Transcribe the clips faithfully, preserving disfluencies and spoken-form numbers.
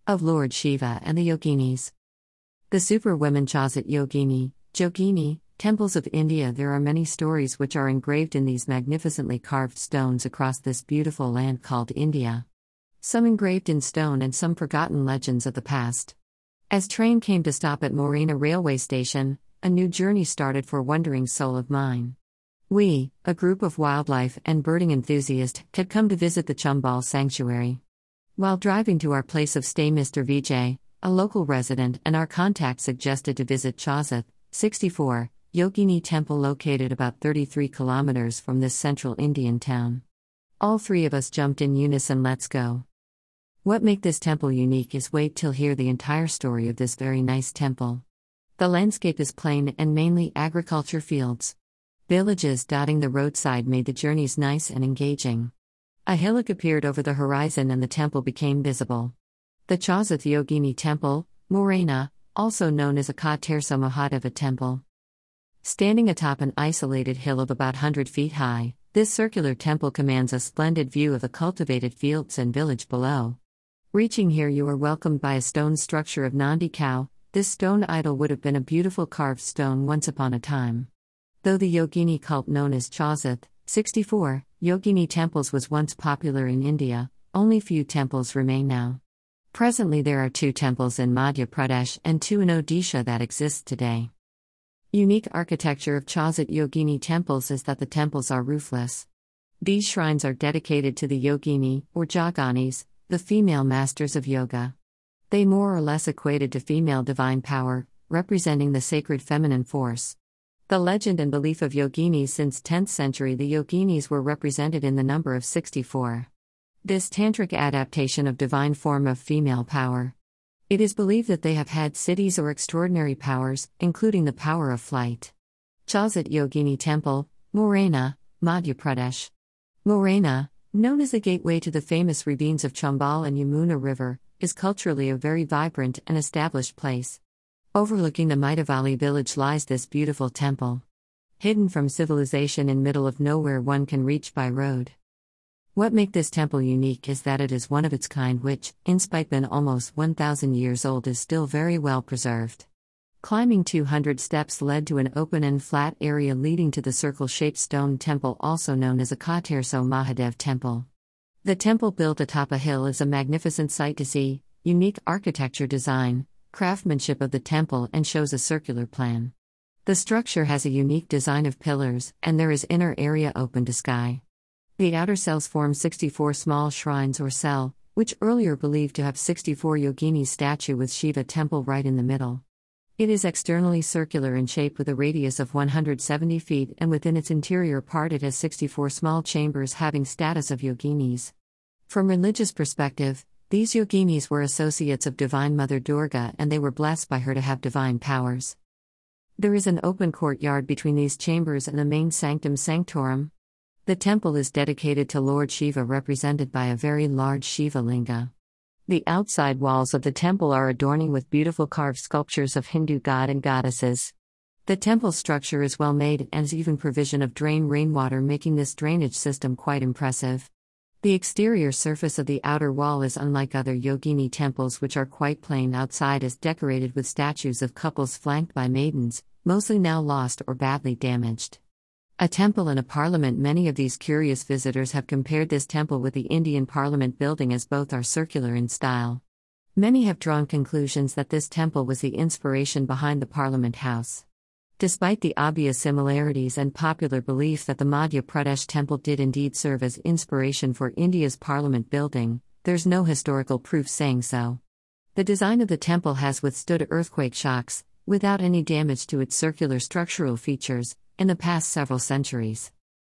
Of Lord Shiva and the Yoginis. The Superwomen Chausit Yogini, Jogini, temples of India. There are many stories which are engraved in these magnificently carved stones across this beautiful land called India. Some engraved in stone and some forgotten legends of the past. As train came to stop at Morena railway station, a new journey started for wandering soul of mine. We, a group of wildlife and birding enthusiasts, had come to visit the Chambal sanctuary. While driving to our place of stay, Mister Vijay, a local resident and our contact, suggested to visit Chausit, sixty-four, Yogini temple located about thirty-three kilometers from this central Indian town. All three of us jumped in unison. Let's go. What make this temple unique is wait till hear the entire story of this very nice temple. The landscape is plain and mainly agriculture fields. Villages dotting the roadside made the journeys nice and engaging. A hillock appeared over the horizon and the temple became visible. The Chausit Yogini Temple, Morena, also known as Akatirsa Mahadeva Temple. Standing atop an isolated hill of about one hundred feet high, this circular temple commands a splendid view of the cultivated fields and village below. Reaching here, you are welcomed by a stone structure of Nandi cow. This stone idol would have been a beautiful carved stone once upon a time. Though the Yogini cult known as Chausit, sixty-four, Yogini temples was once popular in India, only few temples remain now. Presently there are two temples in Madhya Pradesh and two in Odisha that exist today. Unique architecture of Chausit Yogini temples is that the temples are roofless. These shrines are dedicated to the Yogini, or Joginis, the female masters of yoga. They more or less equated to female divine power, representing the sacred feminine force. The legend and belief of Yoginis. Since tenth century, the Yoginis were represented in the number of sixty-four. This tantric adaptation of divine form of female power. It is believed that they have had siddhis or extraordinary powers, including the power of flight. Chausit Yogini Temple, Morena, Madhya Pradesh. Morena, known as the gateway to the famous ravines of Chambal and Yamuna River, is culturally a very vibrant and established place. Overlooking the Maitavali village lies this beautiful temple. Hidden from civilization in middle of nowhere, one can reach by road. What make this temple unique is that it is one of its kind which, in spite being almost one thousand years old, is still very well preserved. Climbing two hundred steps led to an open and flat area leading to the circle-shaped stone temple also known as Akatirsa Mahadev Temple. The temple built atop a hill is a magnificent sight to see, unique architecture design, craftsmanship of the temple, and shows a circular plan. The structure has a unique design of pillars, and there is inner area open to sky. The outer cells form sixty-four small shrines or cell, which earlier believed to have sixty-four Yogini statue with Shiva temple right in the middle. It is externally circular in shape with a radius of one hundred seventy feet, and within its interior part it has sixty-four small chambers having status of Yoginis. From religious perspective, these Yoginis were associates of Divine Mother Durga and they were blessed by her to have divine powers. There is an open courtyard between these chambers and the main sanctum sanctorum. The temple is dedicated to Lord Shiva, represented by a very large Shiva linga. The outside walls of the temple are adorning with beautiful carved sculptures of Hindu god and goddesses. The temple structure is well made and has even provision of drain rainwater, making this drainage system quite impressive. The exterior surface of the outer wall is unlike other Yogini temples, which are quite plain. Outside is decorated with statues of couples flanked by maidens, mostly now lost or badly damaged. A temple and a parliament. Many of these curious visitors have compared this temple with the Indian Parliament building, as both are circular in style. Many have drawn conclusions that this temple was the inspiration behind the Parliament House. Despite the obvious similarities and popular belief that the Madhya Pradesh temple did indeed serve as inspiration for India's parliament building, there's no historical proof saying so. The design of the temple has withstood earthquake shocks, without any damage to its circular structural features, in the past several centuries.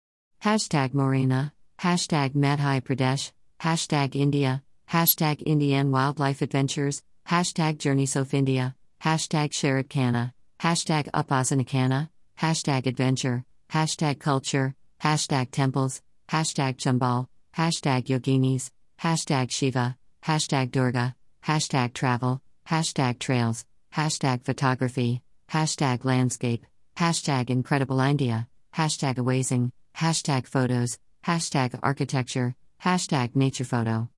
Hashtag Morena, hashtag Madhya Pradesh, hashtag India, hashtag Indian Wildlife Adventures, hashtag Journeys of India, hashtag Sharadkana, hashtag Upasanakana, hashtag Adventure, hashtag Culture, hashtag Temples, hashtag Chambal, hashtag Yoginis, hashtag Shiva, hashtag Durga, hashtag Travel, hashtag Trails, hashtag Photography, hashtag Landscape, hashtag Incredible India, hashtag Amazing, hashtag Photos, hashtag Architecture, hashtag Nature Photo.